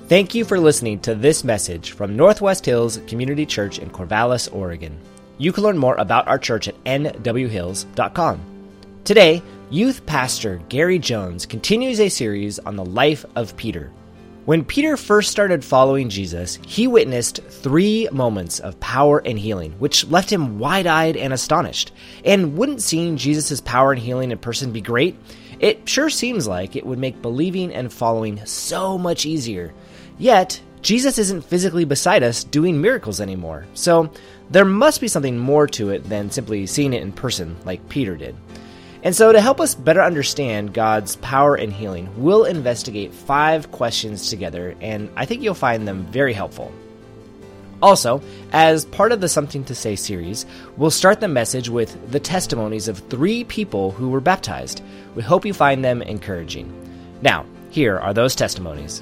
Thank you for listening to this message from Northwest Hills Community Church in Corvallis, Oregon. You can learn more about our church at nwhills.com. Today, youth pastor Gary Jones continues a series on the life of Peter. When Peter first started following Jesus, he witnessed 3 moments of power and healing, which left him wide-eyed and astonished. And wouldn't seeing Jesus' power and healing in person be great? It sure seems like it would make believing and following so much easier. Yet, Jesus isn't physically beside us doing miracles anymore, so there must be something more to it than simply seeing it in person like Peter did. And so to help us better understand God's power and healing, we'll investigate 5 questions together, and I think you'll find them very helpful. Also, as part of the Something to Say series, we'll start the message with the testimonies of 3 people who were baptized. We hope you find them encouraging. Now, here are those testimonies.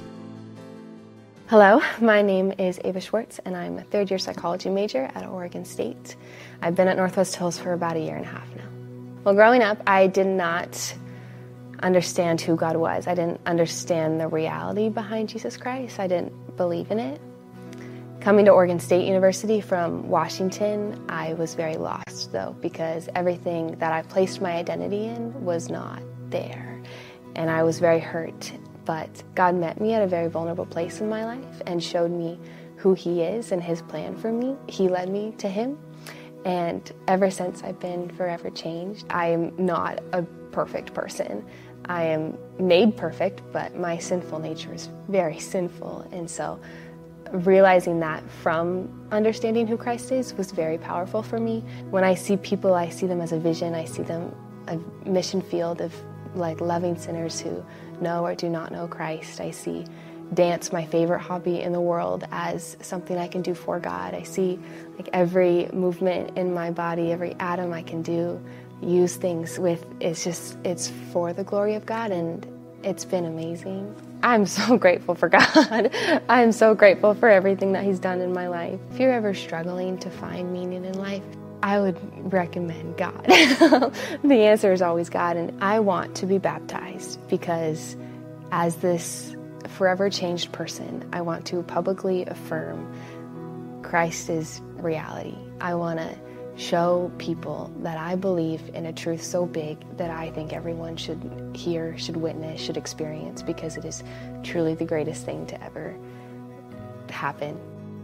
Hello, my name is Ava Schwartz, and I'm a third-year psychology major at Oregon State. I've been at Northwest Hills for about 1.5 years now. Well, growing up, I did not understand who God was. I didn't understand the reality behind Jesus Christ. I didn't believe in it. Coming to Oregon State University from Washington, I was very lost, though, because everything that I placed my identity in was not there. And I was very hurt. But God met me at a very vulnerable place in my life and showed me who He is and His plan for me. He led me to Him. And ever since, I've been forever changed. I am not a perfect person. I am made perfect, but my sinful nature is very sinful. And so realizing that from understanding who Christ is was very powerful for me. When I see people, I see them as a vision. I see them a mission field of like loving sinners who know or do not know Christ. I see dance, my favorite hobby in the world, as something I can do for God. I see like every movement in my body, every atom I can do, use things with, it's for the glory of God, and it's been amazing. I'm so grateful for God. I'm so grateful for everything that He's done in my life. If you're ever struggling to find meaning in life, I would recommend God. The answer is always God, and I want to be baptized because as this forever changed person, I want to publicly affirm Christ is reality. I want to show people that I believe in a truth so big that I think everyone should hear, should witness, should experience, because it is truly the greatest thing to ever happen.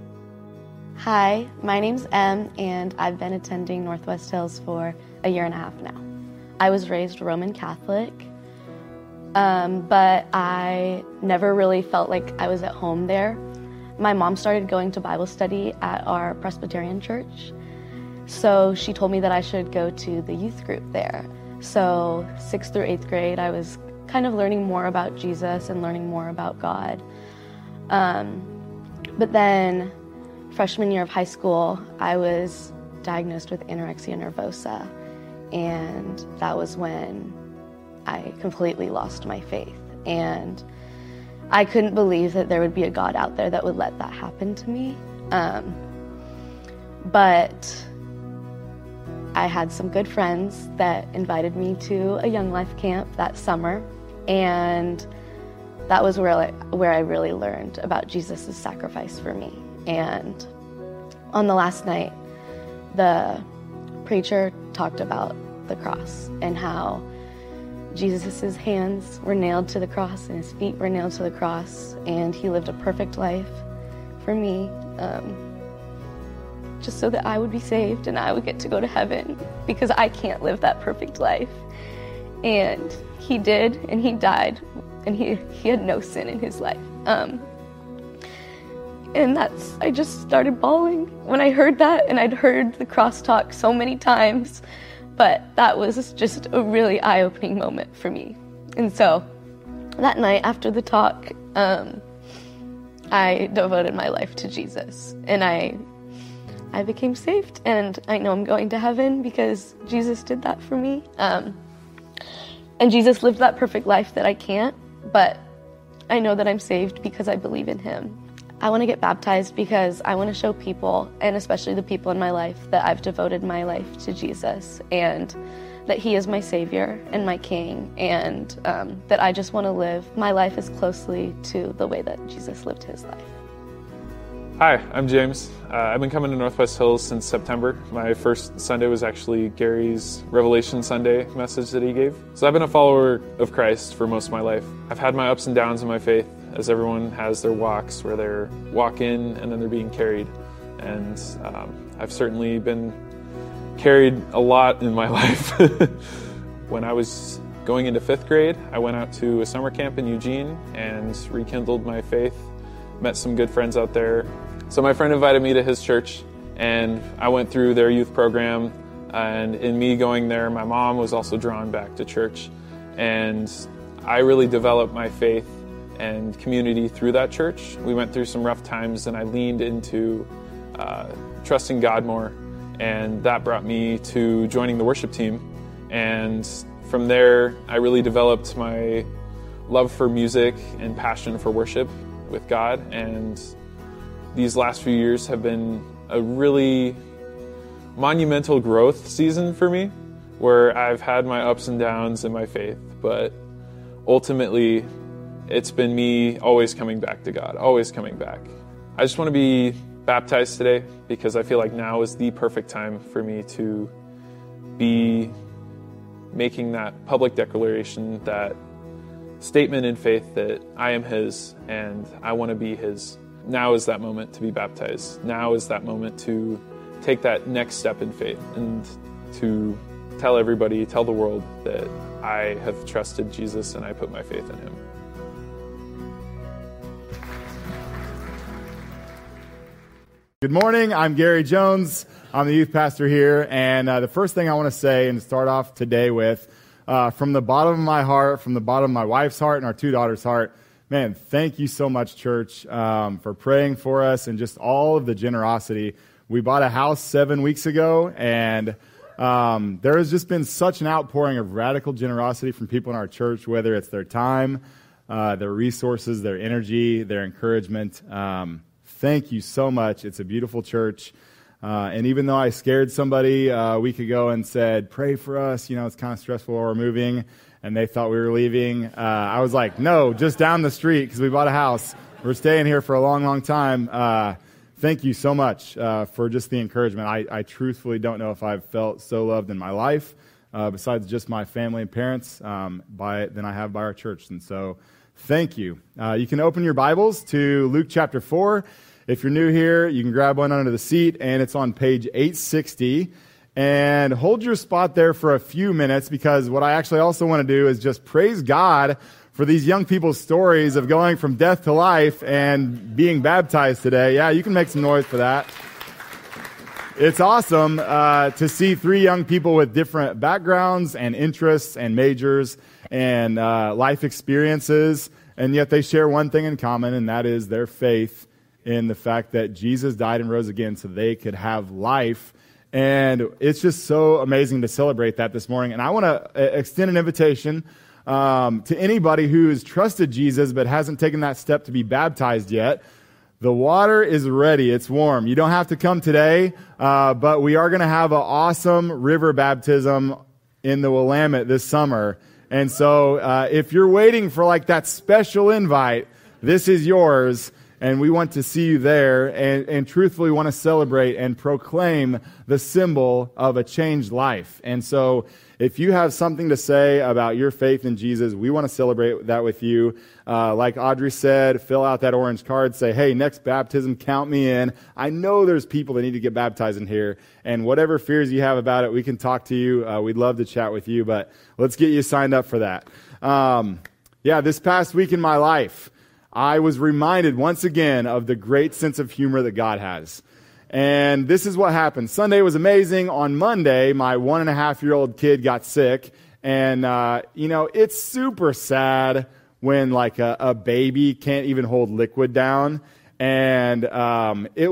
Hi, my name's Em, and I've been attending Northwest Hills for 1.5 years now. I was raised Roman Catholic, but I never really felt like I was at home there. My mom started going to Bible study at our Presbyterian church, so she told me that I should go to the youth group there. So 6th through 8th grade, I was kind of learning more about Jesus and learning more about God. But then freshman year of high school, I was diagnosed with anorexia nervosa, and that was when I completely lost my faith. And I couldn't believe that there would be a God out there that would let that happen to me. But I had some good friends that invited me to a Young Life camp that summer, and that was where I really learned about Jesus' sacrifice for me. And on the last night, the preacher talked about the cross and how Jesus' hands were nailed to the cross and His feet were nailed to the cross, and He lived a perfect life for me, just so that I would be saved and I would get to go to heaven, because I can't live that perfect life. And He did, and He died, and he had no sin in His life. And I just started bawling when I heard that, and I'd heard the crosstalk so many times, but that was just a really eye-opening moment for me. And so that night after the talk, I devoted my life to Jesus, and I became saved, and I know I'm going to heaven because Jesus did that for me. And Jesus lived that perfect life that I can't, but I know that I'm saved because I believe in Him. I want to get baptized because I want to show people, and especially the people in my life, that I've devoted my life to Jesus, and that He is my Savior and my King, and that I just want to live my life as closely to the way that Jesus lived His life. Hi, I'm James. I've been coming to Northwest Hills since September. My first Sunday was actually Gary's Revelation Sunday message that he gave. So I've been a follower of Christ for most of my life. I've had my ups and downs in my faith, as everyone has their walks where they're walk in and then they're being carried. And I've certainly been carried a lot in my life. When I was going into 5th grade, I went out to a summer camp in Eugene and rekindled my faith. Met some good friends out there. So my friend invited me to his church, and I went through their youth program. And in me going there, my mom was also drawn back to church. And I really developed my faith and community through that church. We went through some rough times, and I leaned into trusting God more. And that brought me to joining the worship team. And from there, I really developed my love for music and passion for worship with God. And these last few years have been a really monumental growth season for me, where I've had my ups and downs in my faith, but ultimately it's been me always coming back to God, always coming back. I just want to be baptized today because I feel like now is the perfect time for me to be making that public declaration, that statement in faith that I am His and I want to be His. Now is that moment to be baptized. Now is that moment to take that next step in faith and to tell everybody, tell the world that I have trusted Jesus and I put my faith in Him. Good morning, I'm Gary Jones. I'm the youth pastor here, and the first thing I want to say and start off today with, from the bottom of my heart, from the bottom of my wife's heart and our 2 daughters' heart, man, thank you so much, church, for praying for us and just all of the generosity. We bought a house 7 weeks ago, and there has just been such an outpouring of radical generosity from people in our church, whether it's their time, their resources, their energy, their encouragement. Thank you so much. It's a beautiful church. And even though I scared somebody a week ago and said, pray for us, it's kind of stressful while we're moving, and they thought we were leaving, I was like, no, just down the street because we bought a house. We're staying here for a long, long time. Thank you so much for just the encouragement. I truthfully don't know if I've felt so loved in my life, besides just my family and parents, than I have by our church. And so thank you. You can open your Bibles to Luke chapter 4. If you're new here, you can grab one under the seat, and it's on page 860. And hold your spot there for a few minutes, because what I actually also want to do is just praise God for these young people's stories of going from death to life and being baptized today. Yeah, you can make some noise for that. It's awesome to see 3 young people with different backgrounds and interests and majors and life experiences, and yet they share one thing in common, and that is their faith in the fact that Jesus died and rose again so they could have life. And it's just so amazing to celebrate that this morning. And I want to extend an invitation to anybody who has trusted Jesus but hasn't taken that step to be baptized yet. The water is ready. It's warm. You don't have to come today, but we are going to have an awesome river baptism in the Willamette this summer. And so if you're waiting for like that special invite, this is yours. And we want to see you there and truthfully want to celebrate and proclaim the symbol of a changed life. And so if you have something to say about your faith in Jesus, we want to celebrate that with you. Like Audrey said, fill out that orange card. Say, hey, next baptism, count me in. I know there's people that need to get baptized in here. And whatever fears you have about it, we can talk to you. We'd love to chat with you, but let's get you signed up for that. This past week in my life, I was reminded once again of the great sense of humor that God has. And this is what happened. Sunday was amazing. On Monday, my 1.5-year-old kid got sick. And, it's super sad when like a baby can't even hold liquid down. And she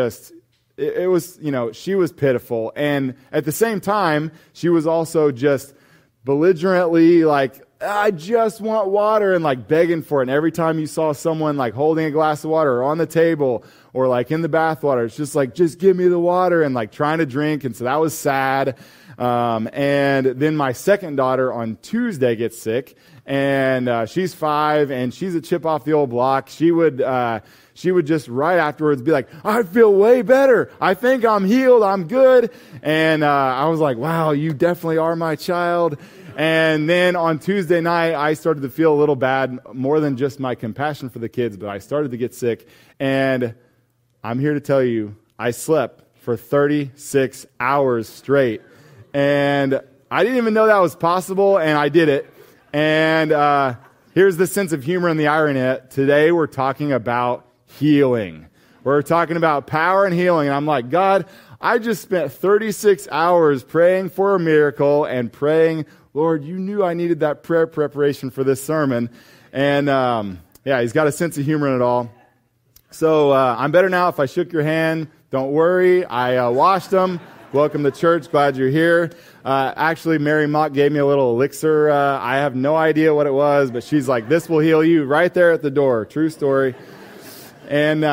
was pitiful. And at the same time, she was also just belligerently like I just want water, and like begging for it. And every time you saw someone like holding a glass of water or on the table or like in the bathwater, it's just like, just give me the water, and like trying to drink. And so that was sad. And then my second daughter on Tuesday gets sick, and she's 5, and she's a chip off the old block. She would just right afterwards be like, I feel way better. I think I'm healed. I'm good. And I was like, wow, you definitely are my child. And then on Tuesday night, I started to feel a little bad, more than just my compassion for the kids, but I started to get sick. And I'm here to tell you, I slept for 36 hours straight. And I didn't even know that was possible, and I did it. And here's the sense of humor and the irony in it. Today we're talking about healing. We're talking about power and healing. And I'm like, God, I just spent 36 hours praying for a miracle and praying, Lord, you knew I needed that prayer preparation for this sermon. And he's got a sense of humor in it all. So I'm better now. If I shook your hand, don't worry. I washed them. Welcome to church. Glad you're here. Actually, Mary Mock gave me a little elixir. I have no idea what it was, but she's like, this will heal you, right there at the door. True story. And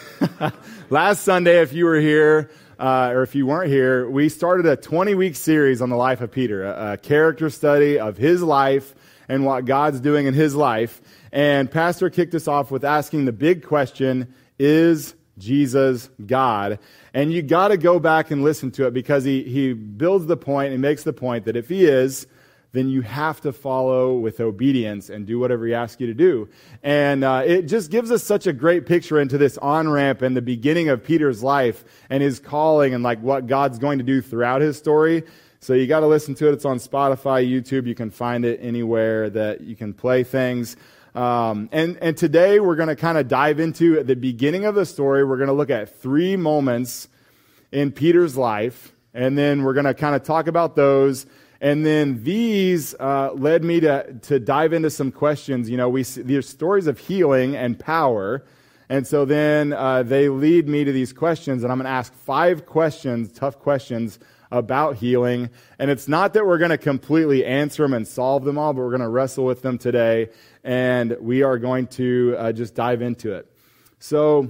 last Sunday, if you were here, or if you weren't here, we started a 20-week series on the life of Peter, a character study of his life and what God's doing in his life. And Pastor kicked us off with asking the big question, is Jesus God? And you got to go back and listen to it, because he builds the point and makes the point that if he is, then you have to follow with obedience and do whatever he asks you to do. And it just gives us such a great picture into this on-ramp and the beginning of Peter's life and his calling and like what God's going to do throughout his story. So you got to listen to it. It's on Spotify, YouTube. You can find it anywhere that you can play things. And today we're going to kind of dive into at the beginning of the story. We're going to look at 3 moments in Peter's life, and then we're going to kind of talk about those. And then these led me to dive into some questions. You know, we see these stories of healing and power, and so then they lead me to these questions, and I'm going to ask 5 questions, tough questions about healing. And it's not that we're going to completely answer them and solve them all, but we're going to wrestle with them today, and we are going to just dive into it. So,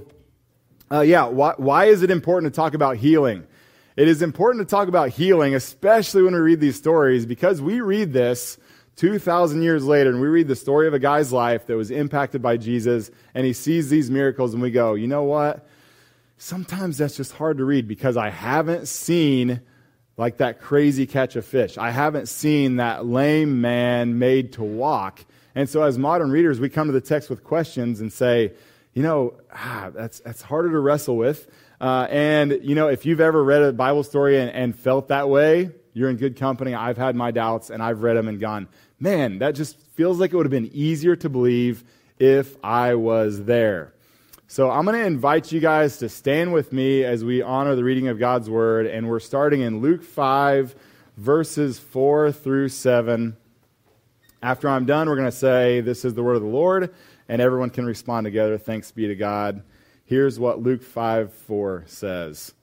why is it important to talk about healing? It is important to talk about healing, especially when we read these stories, because we read this 2,000 years later, and we read the story of a guy's life that was impacted by Jesus, and he sees these miracles, and we go, you know what? Sometimes that's just hard to read, because I haven't seen like that crazy catch of fish. I haven't seen that lame man made to walk. And so as modern readers, we come to the text with questions and say, you know, that's harder to wrestle with. And, you know, if you've ever read a Bible story and felt that way, you're in good company. I've had my doubts, and I've read them and gone, man, that just feels like it would have been easier to believe if I was there. So I'm going to invite you guys to stand with me as we honor the reading of God's Word, and we're starting in Luke 5, verses 4 through 7. After I'm done, we're going to say, this is the word of the Lord, and everyone can respond together. Thanks be to God. Here's what Luke 5:4 says.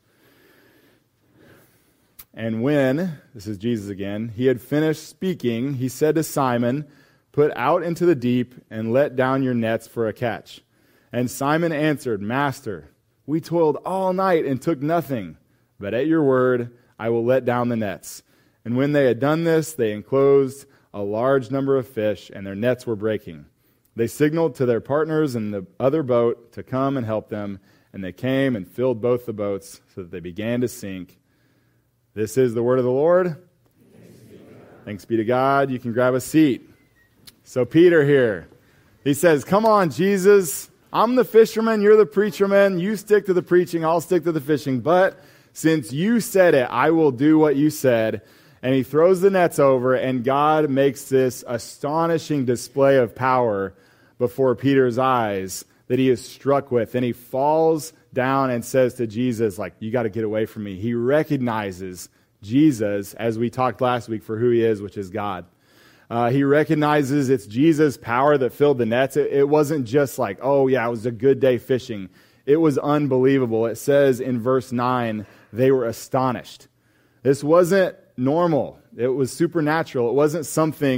And when, this is Jesus again, he had finished speaking, he said to Simon, put out into the deep and let down your nets for a catch. And Simon answered, Master, we toiled all night and took nothing, but at your word I will let down the nets. And when they had done this, they enclosed a large number of fish, and their nets were breaking. They signaled to their partners in the other boat to come and help them, and they came and filled both the boats so that they began to sink. This is the word of the Lord. Thanks be to God. You can grab a seat. So Peter here, he says, come on, Jesus. I'm the fisherman. You're the preacherman. You stick to the preaching. I'll stick to the fishing. But since you said it, I will do what you said. And he throws the nets over, and God makes this astonishing display of power before Peter's eyes that he is struck with. And he falls down and says to Jesus, like, you got to get away from me. He recognizes Jesus, as we talked last week, for who he is, which is God. He recognizes it's Jesus' power that filled the nets. It wasn't just like, oh yeah, it was a good day fishing. It was unbelievable. It says in verse 9, they were astonished. This wasn't normal. It was supernatural. It wasn't something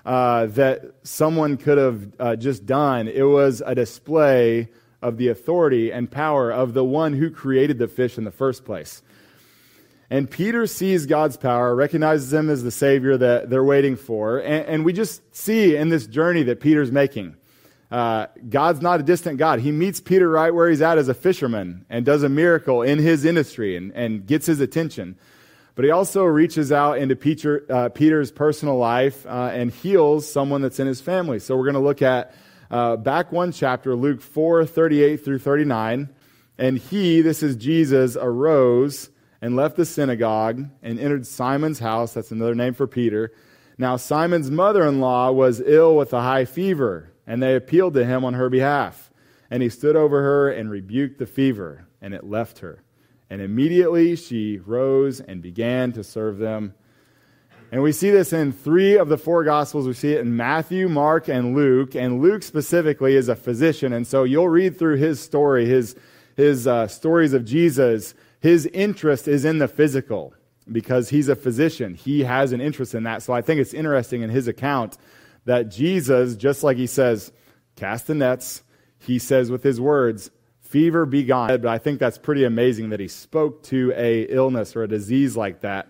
that someone could have just done. It was a display of the authority and power of the one who created the fish in the first place. And Peter sees God's power, recognizes him as the Savior that they're waiting for. And we just see in this journey that Peter's making, God's not a distant God. He meets Peter right where he's at as a fisherman and does a miracle in his industry and gets his attention. But he also reaches out into Peter's personal life and heals someone that's in his family. So we're going to look at back one chapter, Luke 4:38 through 39. And this is Jesus, arose and left the synagogue and entered Simon's house. That's another name for Peter. Now Simon's mother-in-law was ill with a high fever, and they appealed to him on her behalf. And he stood over her and rebuked the fever, and it left her. And immediately she rose and began to serve them. And we see this in 3 of the 4 Gospels. We see it in Matthew, Mark, and Luke. And Luke specifically is a physician. And so you'll read through his story, his stories of Jesus. His interest is in the physical because he's a physician. He has an interest in that. So I think it's interesting in his account that Jesus, just like he says, cast the nets, he says with his words, fever be gone. But I think that's pretty amazing that he spoke to a illness or a disease like that.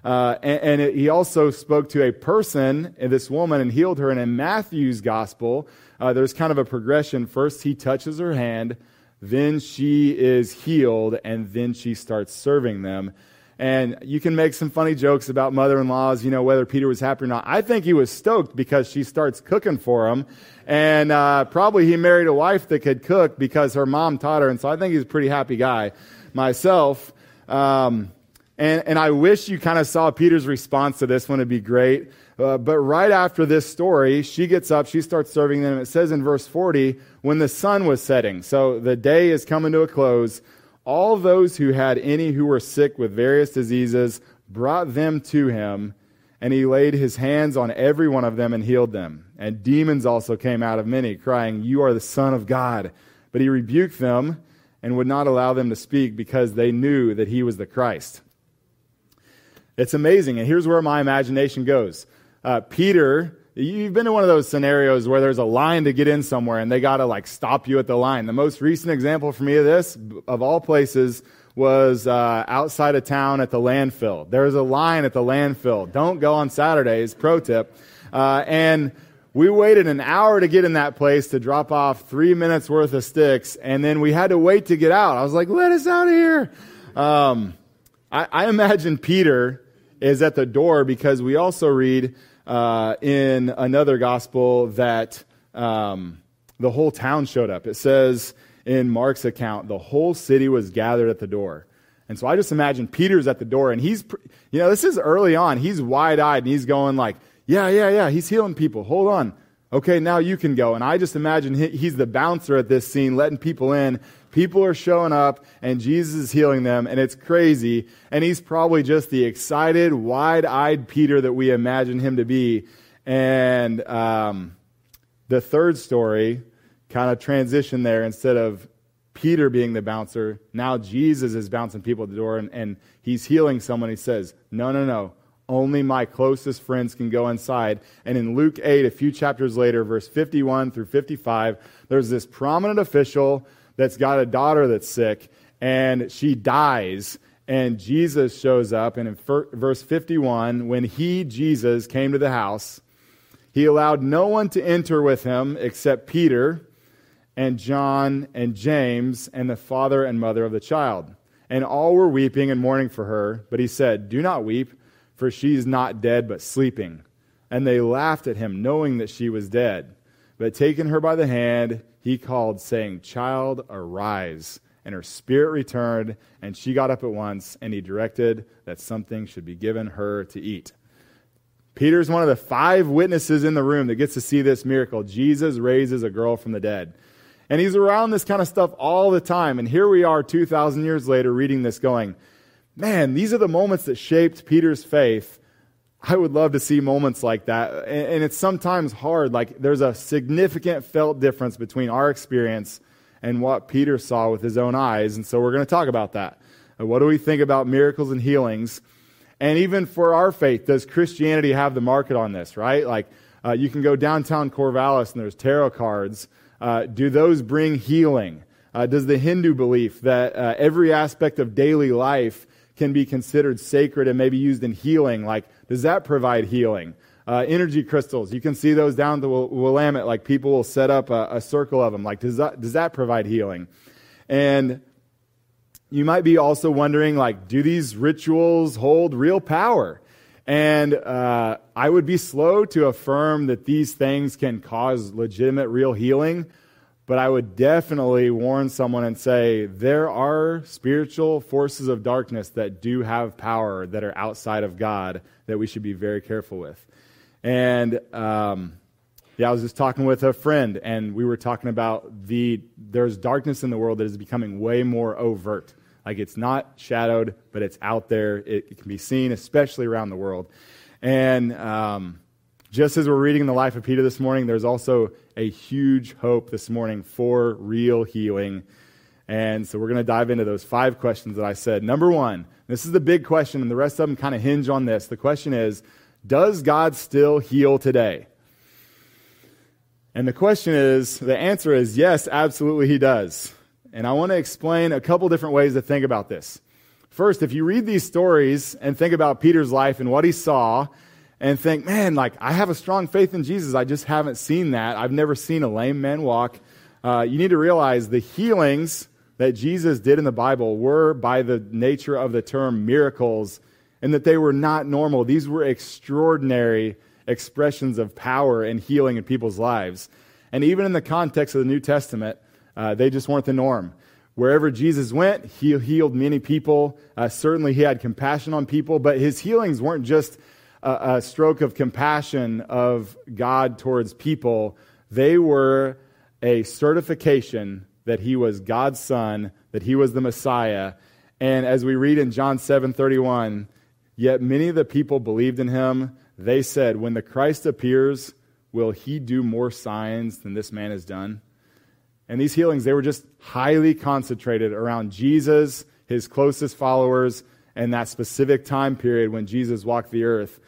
He also spoke to a person, this woman, and healed her. And in Matthew's gospel, there's kind of a progression. First, he touches her hand, then she is healed, and then she starts serving them. And you can make some funny jokes about mother-in-laws, whether Peter was happy or not. I think he was stoked because she starts cooking for him. And probably he married a wife that could cook because her mom taught her. And so I think he's a pretty happy guy myself. And I wish you kind of saw Peter's response to this one. It'd be great. But right after this story, she gets up, she starts serving them. It says in verse 40, when the sun was setting, so the day is coming to a close, all those who had any who were sick with various diseases brought them to him, and he laid his hands on every one of them and healed them. And demons also came out of many, crying, you are the Son of God. But he rebuked them and would not allow them to speak because they knew that he was the Christ. It's amazing, and here's where my imagination goes. Peter, you've been to one of those scenarios where there's a line to get in somewhere and they got to stop you at the line. The most recent example for me of this, of all places, was outside of town at the landfill. There's a line at the landfill. Don't go on Saturdays, pro tip. And we waited an hour to get in that place to drop off 3 minutes worth of sticks, and then we had to wait to get out. I was like, let us out of here. I imagine Peter is at the door because we also read in another gospel that the whole town showed up. It says in Mark's account, the whole city was gathered at the door. And so I just imagine Peter's at the door, and he's, this is early on. He's wide-eyed, and he's going like, yeah, he's healing people. Hold on. Okay, now you can go. And I just imagine he's the bouncer at this scene, letting people in. People are showing up, and Jesus is healing them, and it's crazy. And he's probably just the excited, wide-eyed Peter that we imagine him to be. And the third story kind of transitioned there. Instead of Peter being the bouncer, now Jesus is bouncing people at the door, and he's healing someone. He says, no. Only my closest friends can go inside. And in Luke 8, a few chapters later, verse 51 through 55, there's this prominent official that's got a daughter that's sick, and she dies. And Jesus shows up, and in verse 51, when Jesus, came to the house, he allowed no one to enter with him except Peter and John and James and the father and mother of the child. And all were weeping and mourning for her. But he said, do not weep, for she is not dead, but sleeping. And they laughed at him, knowing that she was dead. But taking her by the hand, he called, saying, child, arise. And her spirit returned, and she got up at once, and he directed that something should be given her to eat. Peter's one of the 5 witnesses in the room that gets to see this miracle. Jesus raises a girl from the dead. And he's around this kind of stuff all the time. And here we are 2,000 years later reading this going, man, these are the moments that shaped Peter's faith. I would love to see moments like that. And it's sometimes hard. Like there's a significant felt difference between our experience and what Peter saw with his own eyes. And so we're going to talk about that. What do we think about miracles and healings? And even for our faith, does Christianity have the market on this, right? Like, You can go downtown Corvallis and there's tarot cards. Do those bring healing? Does the Hindu belief that every aspect of daily life can be considered sacred and maybe used in healing, does that provide healing? Energy crystals, you can see those down the Willamette, people will set up a circle of them. Does that provide healing? And you might be also wondering, do these rituals hold real power? And I would be slow to affirm that these things can cause legitimate, real healing, but I would definitely warn someone and say there are spiritual forces of darkness that do have power that are outside of God that we should be very careful with. And I was just talking with a friend, and we were talking about there's darkness in the world that is becoming way more overt. It's not shadowed, but it's out there. It can be seen, especially around the world. And just as we're reading the life of Peter this morning, there's also a huge hope this morning for real healing. And so we're going to dive into those 5 questions that I said. Number 1, this is the big question, and the rest of them kind of hinge on this. The question is, does God still heal today? And the answer is yes, absolutely he does. And I want to explain a couple different ways to think about this. First, if you read these stories and think about Peter's life and what he saw, and think, man, I have a strong faith in Jesus, I just haven't seen that. I've never seen a lame man walk. You need to realize the healings that Jesus did in the Bible were, by the nature of the term, miracles, and that they were not normal. These were extraordinary expressions of power and healing in people's lives. And even in the context of the New Testament, they just weren't the norm. Wherever Jesus went, he healed many people. Certainly he had compassion on people, but his healings weren't just a stroke of compassion of God towards people. They were a certification that he was God's son, that he was the Messiah. And as we read in John 7:31, yet many of the people believed in him. They said, when the Christ appears, will he do more signs than this man has done? And these healings, they were just highly concentrated around Jesus, his closest followers, and that specific time period when Jesus walked the earth.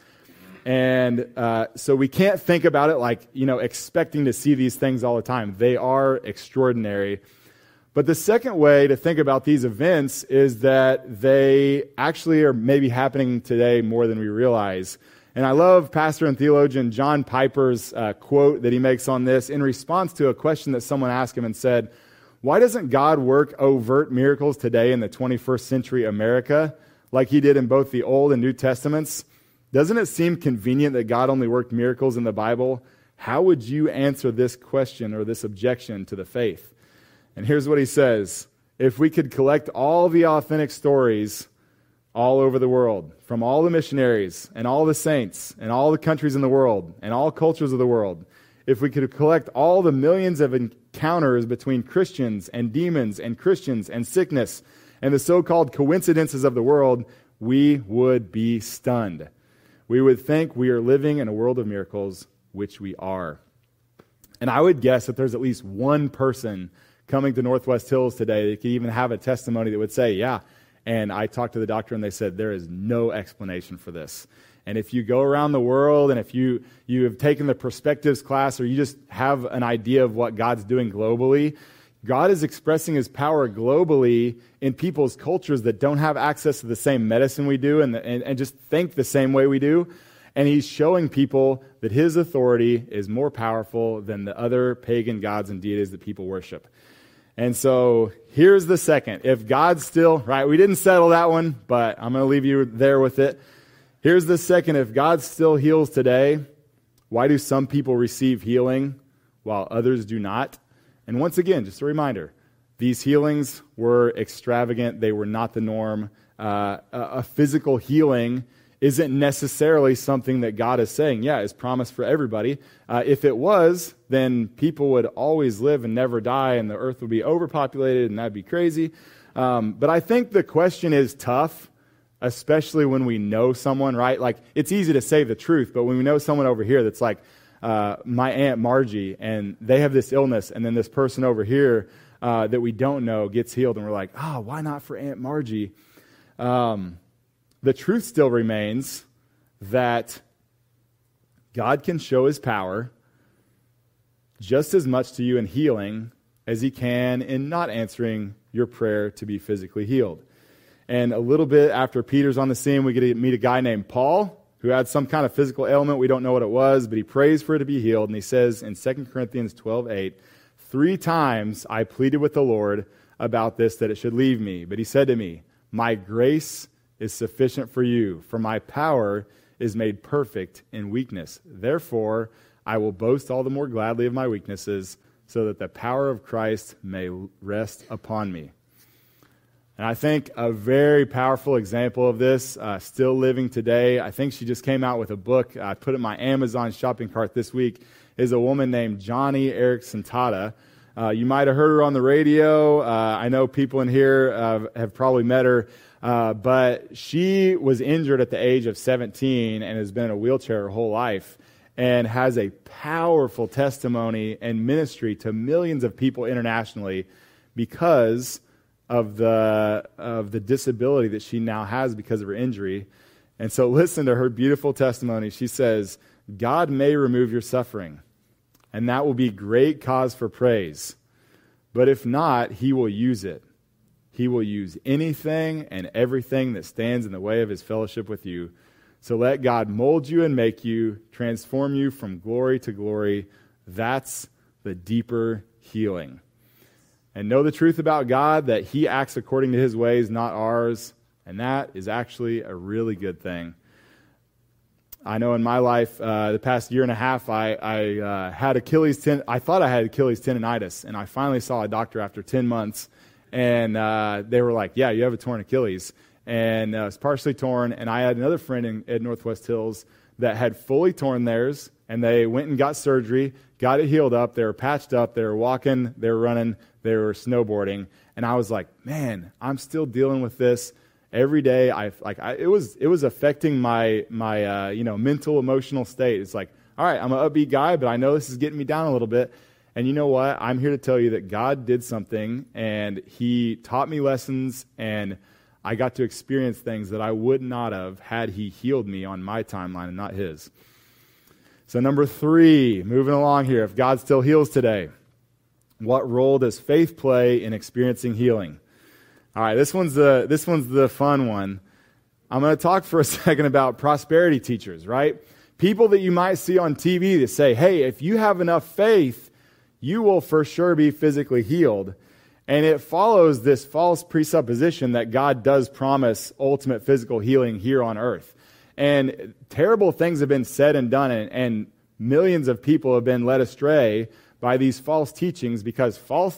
And so we can't think about it expecting to see these things all the time. They are extraordinary. But the second way to think about these events is that they actually are maybe happening today more than we realize. And I love pastor and theologian John Piper's quote that he makes on this in response to a question that someone asked him and said, why doesn't God work overt miracles today in the 21st century America like he did in both the Old and New Testaments? Doesn't it seem convenient that God only worked miracles in the Bible? How would you answer this question or this objection to the faith? And here's what he says. If we could collect all the authentic stories all over the world, from all the missionaries and all the saints and all the countries in the world and all cultures of the world, if we could collect all the millions of encounters between Christians and demons and Christians and sickness and the so-called coincidences of the world, we would be stunned. We would think we are living in a world of miracles, which we are. And I would guess that there's at least one person coming to Northwest Hills today that could even have a testimony that would say, yeah, and I talked to the doctor and they said there is no explanation for this. And if you go around the world and if you have taken the perspectives class or you just have an idea of what God's doing globally, God is expressing his power globally in people's cultures that don't have access to the same medicine we do and just think the same way we do. And he's showing people that his authority is more powerful than the other pagan gods and deities that people worship. And so here's the second. If God's still, right, we didn't settle that one, but I'm going to leave you there with it. Here's the second. If God still heals today, why do some people receive healing while others do not? And once again, just a reminder, these healings were extravagant. They were not the norm. A physical healing isn't necessarily something that God is saying, yeah, is promised for everybody. If it was, then people would always live and never die, and the earth would be overpopulated, and that'd be crazy. But I think the question is tough, especially when we know someone, right? It's easy to say the truth, but when we know someone over here that's like my Aunt Margie, and they have this illness, and then this person over here that we don't know gets healed, and we're like, why not for Aunt Margie? The truth still remains that God can show his power just as much to you in healing as he can in not answering your prayer to be physically healed. And a little bit after Peter's on the scene, we get to meet a guy named Paul who had some kind of physical ailment. We don't know what it was, but he prays for it to be healed. And he says in 2 Corinthians 12:8, 3 times I pleaded with the Lord about this, that it should leave me. But he said to me, my grace is sufficient for you, for my power is made perfect in weakness. Therefore, I will boast all the more gladly of my weaknesses, so that the power of Christ may rest upon me. And I think a very powerful example of this, still living today, I think she just came out with a book, I put it in my Amazon shopping cart this week, is a woman named Johnny Erickson Tada. You might have heard her on the radio. I know people in here have probably met her. But she was injured at the age of 17 and has been in a wheelchair her whole life and has a powerful testimony and ministry to millions of people internationally because of the disability that she now has because of her injury. And so listen to her beautiful testimony. She says, God may remove your suffering, and that will be great cause for praise. But if not, he will use it. He will use anything and everything that stands in the way of his fellowship with you. So let God mold you and make you, transform you from glory to glory. That's the deeper healing. And know the truth about God, that he acts according to his ways, not ours. And that is actually a really good thing. I know in my life, the past year and a half, I had Achilles tendon. I thought I had Achilles tendonitis, and I finally saw a doctor after 10 months. And they were like, yeah, you have a torn Achilles. And it was partially torn. And I had another friend at Northwest Hills that had fully torn theirs. And they went and got surgery, got it healed up. They were patched up. They were walking. They were running. They were snowboarding. And I was like, man, I'm still dealing with this every day. It was affecting my mental, emotional state. It's like, all right, I'm an upbeat guy, but I know this is getting me down a little bit. And you know what? I'm here to tell you that God did something, and he taught me lessons, and I got to experience things that I would not have had he healed me on my timeline and not his. So number 3, moving along here, if God still heals today, what role does faith play in experiencing healing? All right, this one's the fun one. I'm going to talk for a second about prosperity teachers, right? People that you might see on TV that say, hey, if you have enough faith, you will for sure be physically healed. And it follows this false presupposition that God does promise ultimate physical healing here on earth. And terrible things have been said and done, and millions of people have been led astray by these false teachings because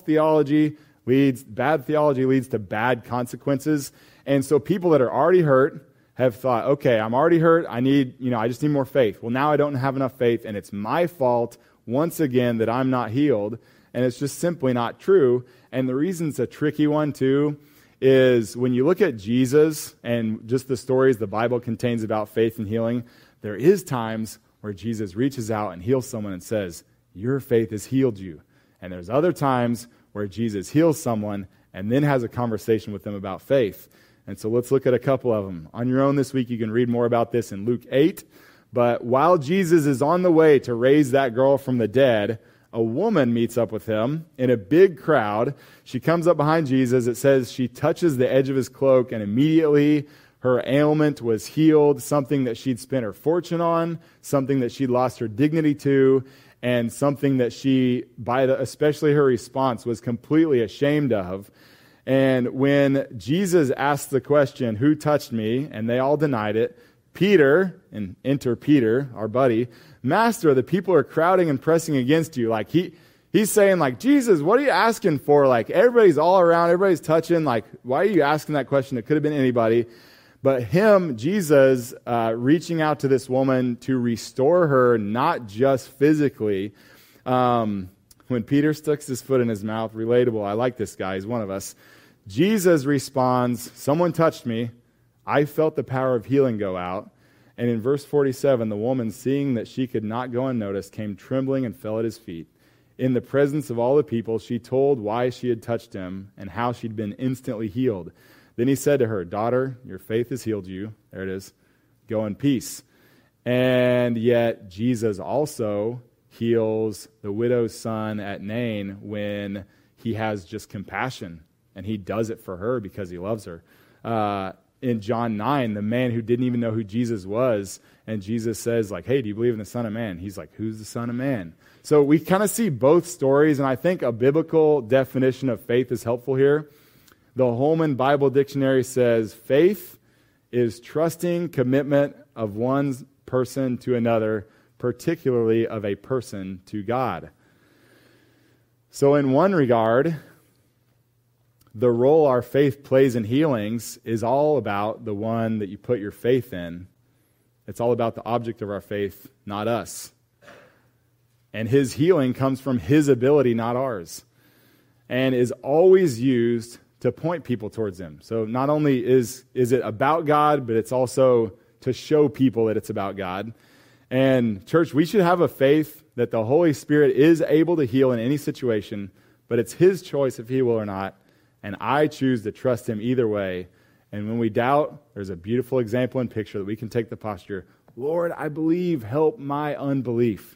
bad theology leads to bad consequences. And so people that are already hurt have thought, okay, I'm already hurt. I just need more faith. Well, now I don't have enough faith, and it's my fault once again that I'm not healed. And it's just simply not true. And the reason it's a tricky one too is when you look at Jesus and just the stories the Bible contains about faith and healing, there is times where Jesus reaches out and heals someone and says, your faith has healed you. And there's other times where Jesus heals someone and then has a conversation with them about faith. And so let's look at a couple of them. On your own this week, you can read more about this in Luke 8. But while Jesus is on the way to raise that girl from the dead, a woman meets up with him in a big crowd. She comes up behind Jesus. It says she touches the edge of his cloak, and immediately her ailment was healed, something that she'd spent her fortune on, something that she'd lost her dignity to, and something that she, especially her response, was completely ashamed of. And when Jesus asked the question, who touched me? And they all denied it. Peter, and enter Peter, our buddy, Master, the people are crowding and pressing against you. Like he's saying, like, Jesus, what are you asking for? Like, everybody's all around, everybody's touching. Like, why are you asking that question? It could have been anybody. But Jesus, reaching out to this woman to restore her, not just physically. When Peter sticks his foot in his mouth, relatable. I like this guy. He's one of us. Jesus responds, someone touched me. I felt the power of healing go out. And in verse 47, the woman, seeing that she could not go unnoticed, came trembling and fell at his feet. In the presence of all the people, she told why she had touched him and how she'd been instantly healed. Then he said to her, daughter, your faith has healed you. There it is. Go in peace. And yet Jesus also heals the widow's son at Nain when he has just compassion, and he does it for her because he loves her. In John 9, the man who didn't even know who Jesus was, and Jesus says, like, hey, do you believe in the Son of Man? He's like, who's the Son of Man? So we kind of see both stories, and I think a biblical definition of faith is helpful here. The Holman Bible Dictionary says, faith is trusting commitment of one person to another, particularly of a person to God. So in one regard, the role our faith plays in healings is all about the one that you put your faith in. It's all about the object of our faith, not us. And his healing comes from his ability, not ours, and is always used to point people towards him. So not only is it about God, but it's also to show people that it's about God. And church, we should have a faith that the Holy Spirit is able to heal in any situation, but it's his choice if he will or not. And I choose to trust him either way. And when we doubt, there's a beautiful example and picture that we can take the posture, Lord, I believe, help my unbelief.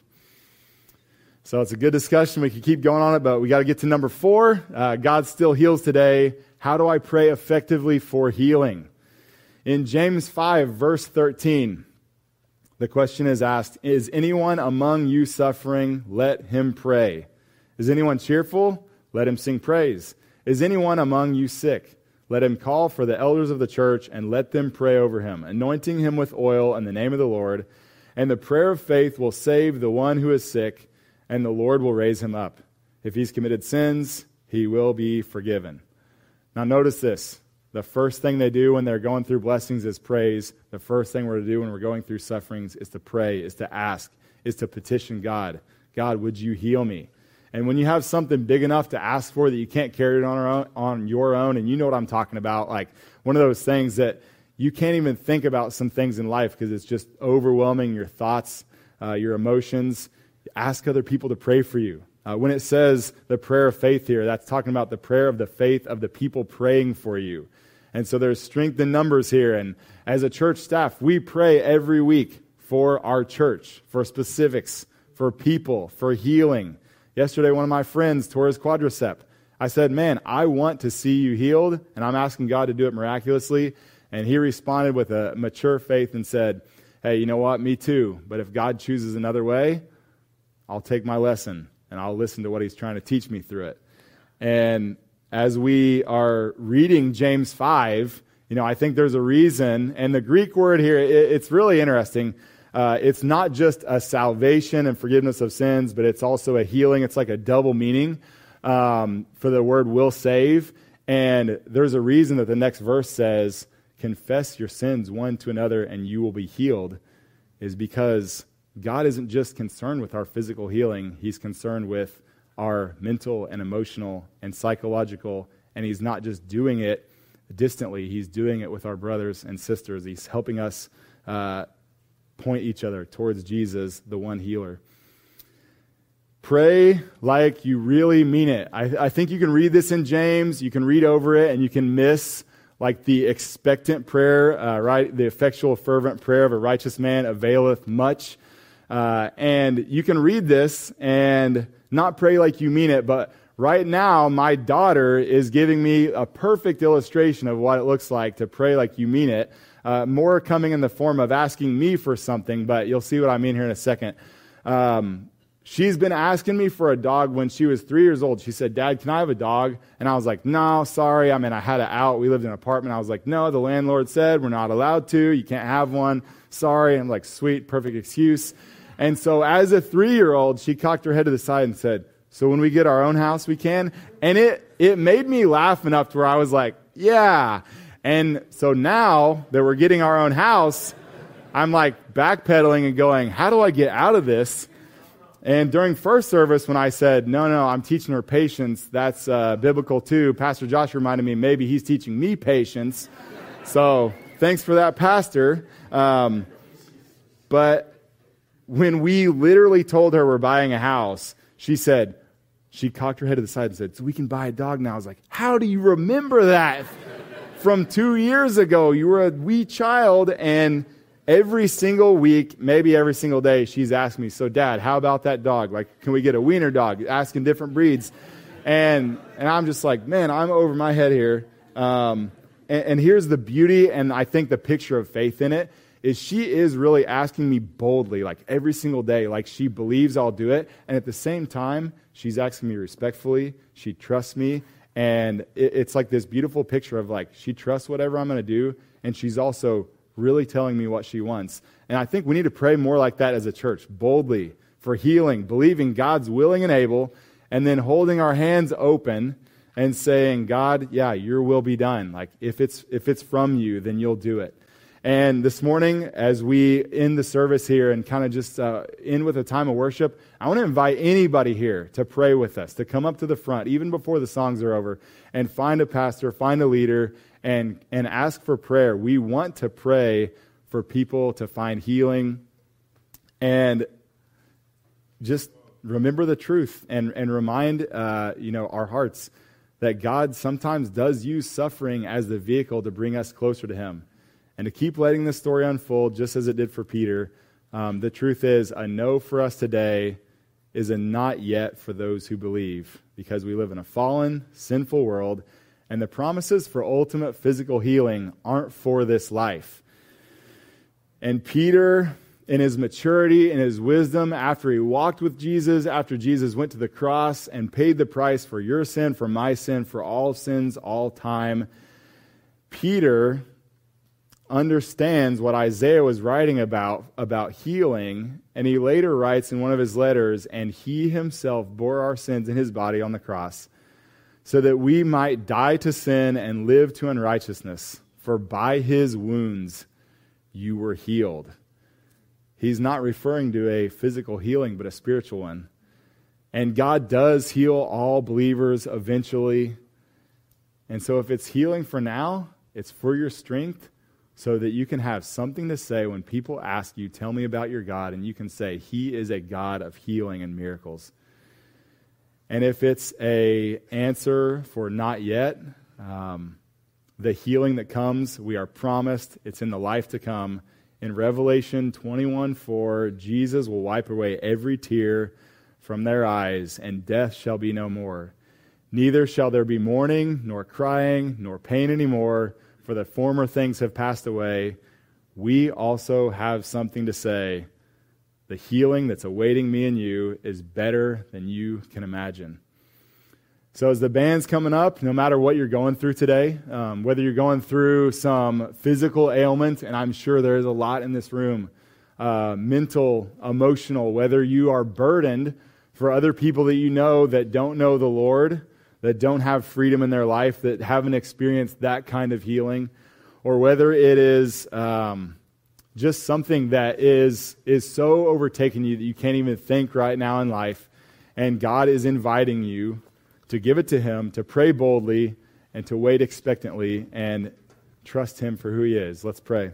So it's a good discussion. We could keep going on it, but we got to get to number 4. God still heals today. How do I pray effectively for healing? In James 5, verse 13, the question is asked, is anyone among you suffering? Let him pray. Is anyone cheerful? Let him sing praise. Is anyone among you sick? Let him call for the elders of the church and let them pray over him, anointing him with oil in the name of the Lord. And the prayer of faith will save the one who is sick, and the Lord will raise him up. If he's committed sins, he will be forgiven. Now notice this. The first thing they do when they're going through blessings is praise. The first thing we're to do when we're going through sufferings is to pray, is to ask, is to petition God. God, would you heal me? And when you have something big enough to ask for that you can't carry it on your own, and you know what I'm talking about, like one of those things that you can't even think about some things in life because it's just overwhelming your thoughts, your emotions. Ask other people to pray for you. When it says the prayer of faith here, that's talking about the prayer of the faith of the people praying for you. And so there's strength in numbers here. And as a church staff, we pray every week for our church, for specifics, for people, for healing. Yesterday, one of my friends tore his quadricep. I said, man, I want to see you healed, and I'm asking God to do it miraculously. And he responded with a mature faith and said, hey, you know what? Me too. But if God chooses another way, I'll take my lesson, and I'll listen to what he's trying to teach me through it. And as we are reading James 5, I think there's a reason. And the Greek word here, it's really interesting. It's not just a salvation and forgiveness of sins, but it's also a healing. It's like a double meaning for the word will save. And there's a reason that the next verse says, confess your sins one to another and you will be healed, is because God isn't just concerned with our physical healing. He's concerned with our mental and emotional and psychological, and he's not just doing it distantly. He's doing it with our brothers and sisters. He's helping us point each other towards Jesus, the one healer. Pray like you really mean it. I think you can read this in James, you can read over it, and you can miss like the expectant prayer, right? The effectual, fervent prayer of a righteous man availeth much. And you can read this and not pray like you mean it, but right now my daughter is giving me a perfect illustration of what it looks like to pray like you mean it. More coming in the form of asking me for something, but you'll see what I mean here in a second. She's been asking me for a dog when she was 3 years old. She said, Dad, can I have a dog? And I was like, no, sorry. I had it out. We lived in an apartment. I was like, no, the landlord said we're not allowed to. You can't have one. Sorry. And I'm like, sweet, perfect excuse. And so as a 3-year-old, she cocked her head to the side and said, so when we get our own house, we can? And it made me laugh enough to where I was like, yeah. And so now that we're getting our own house, I'm like backpedaling and going, how do I get out of this? And during first service, when I said, no, I'm teaching her patience, that's biblical too, Pastor Josh reminded me maybe he's teaching me patience. So thanks for that, Pastor. But when we literally told her we're buying a house, she cocked her head to the side and said, so we can buy a dog now. I was like, how do you remember that? From 2 years ago, you were a wee child, and every single week, maybe every single day, she's asking me, so Dad, how about that dog? Like, can we get a wiener dog? Asking different breeds. And I'm just like, man, I'm over my head here. And here's the beauty, and I think the picture of faith in it, is she is really asking me boldly, like every single day, like she believes I'll do it. And at the same time, she's asking me respectfully. She trusts me. And it's like this beautiful picture of like, she trusts whatever I'm going to do. And she's also really telling me what she wants. And I think we need to pray more like that as a church, boldly for healing, believing God's willing and able, and then holding our hands open and saying, God, yeah, your will be done. Like if it's from you, then you'll do it. And this morning, as we end the service here and kind of just end with a time of worship, I want to invite anybody here to pray with us, to come up to the front, even before the songs are over, and find a pastor, find a leader, and ask for prayer. We want to pray for people to find healing. And just remember the truth and remind our hearts that God sometimes does use suffering as the vehicle to bring us closer to Him. And to keep letting this story unfold, just as it did for Peter, the truth is a no for us today is a not yet for those who believe, because we live in a fallen, sinful world, and the promises for ultimate physical healing aren't for this life. And Peter, in his maturity, in his wisdom, after he walked with Jesus, after Jesus went to the cross and paid the price for your sin, for my sin, for all sins, all time, Peter understands what Isaiah was writing about healing, and he later writes in one of his letters, and he himself bore our sins in his body on the cross, so that we might die to sin and live to unrighteousness. For by his wounds you were healed. He's not referring to a physical healing, but a spiritual one. And God does heal all believers eventually. And so if it's healing for now, it's for your strength, so that you can have something to say when people ask you, tell me about your God, and you can say, He is a God of healing and miracles. And if it's an answer for not yet, the healing that comes, we are promised, it's in the life to come. In Revelation 21:4, Jesus will wipe away every tear from their eyes, and death shall be no more. Neither shall there be mourning, nor crying, nor pain anymore, for the former things have passed away. We also have something to say. The healing that's awaiting me and you is better than you can imagine. So as the band's coming up, no matter what you're going through today, whether you're going through some physical ailment, and I'm sure there is a lot in this room, mental, emotional, whether you are burdened for other people that you know that don't know the Lord, that don't have freedom in their life, that haven't experienced that kind of healing, or whether it is just something that is so overtaking you that you can't even think right now in life, and God is inviting you to give it to Him, to pray boldly, and to wait expectantly, and trust Him for who He is. Let's pray.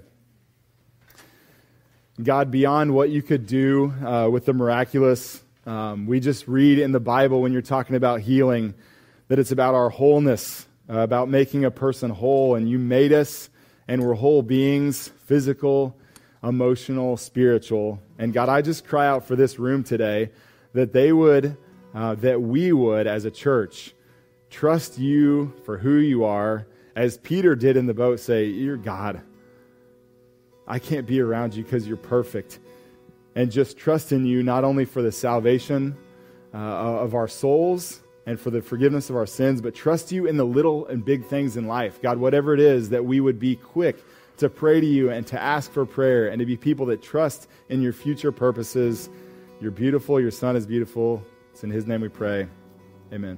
God, beyond what you could do with the miraculous, we just read in the Bible when you're talking about healing that it's about our wholeness, about making a person whole, and you made us, and we're whole beings, physical, emotional, spiritual. And God, I just cry out for this room today that we would, as a church, trust you for who you are, as Peter did in the boat, say, you're God. I can't be around you because you're perfect. And just trust in you, not only for the salvation of our souls, and for the forgiveness of our sins, but trust you in the little and big things in life. God, whatever it is, that we would be quick to pray to you and to ask for prayer and to be people that trust in your future purposes. You're beautiful. Your Son is beautiful. It's in His name we pray. Amen.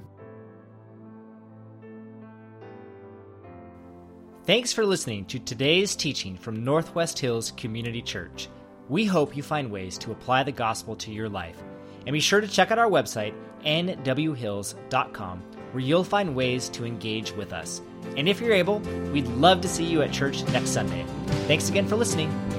Thanks for listening to today's teaching from Northwest Hills Community Church. We hope you find ways to apply the gospel to your life. And be sure to check out our website, nwhills.com, where you'll find ways to engage with us. And if you're able, we'd love to see you at church next Sunday. Thanks again for listening.